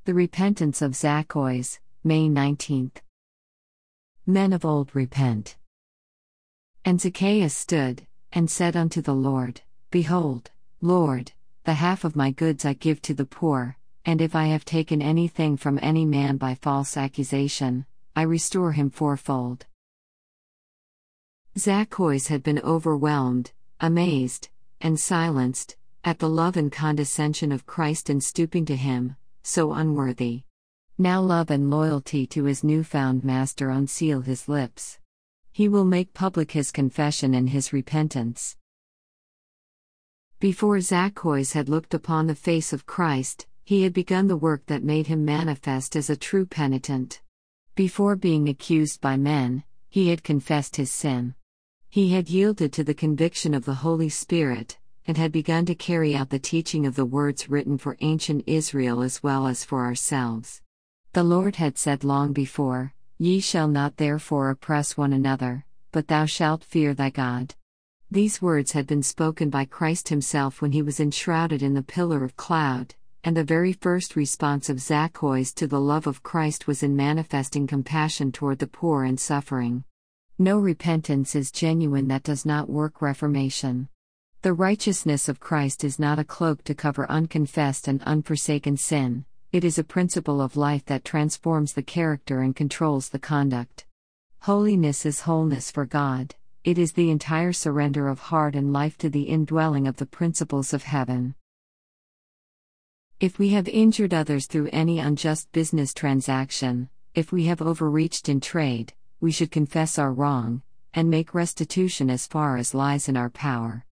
The repentance of Zacchaeus, May 19. Men of old repent. And Zacchaeus stood, and said unto the Lord, Behold, Lord, the half of my goods I give to the poor, and if I have taken anything from any man by false accusation, I restore him fourfold. Zacchaeus had been overwhelmed, amazed, and silenced, at the love and condescension of Christ in stooping to him, so unworthy. Now love and loyalty to his newfound master unseal his lips. He will make public his confession and his repentance. Before Zacchaeus had looked upon the face of Christ, he had begun the work that made him manifest as a true penitent. Before being accused by men, he had confessed his sin. He had yielded to the conviction of the Holy Spirit, and had begun to carry out the teaching of the words written for ancient Israel as well as for ourselves. The Lord had said long before, Ye shall not therefore oppress one another, but thou shalt fear thy God. These words had been spoken by Christ himself when he was enshrouded in the pillar of cloud, and the very first response of Zacchaeus to the love of Christ was in manifesting compassion toward the poor and suffering. No repentance is genuine that does not work reformation. The righteousness of Christ is not a cloak to cover unconfessed and unforsaken sin. It is a principle of life that transforms the character and controls the conduct. Holiness is wholeness for God. It is the entire surrender of heart and life to the indwelling of the principles of heaven. If we have injured others through any unjust business transaction, if we have overreached in trade, we should confess our wrong, and make restitution as far as lies in our power.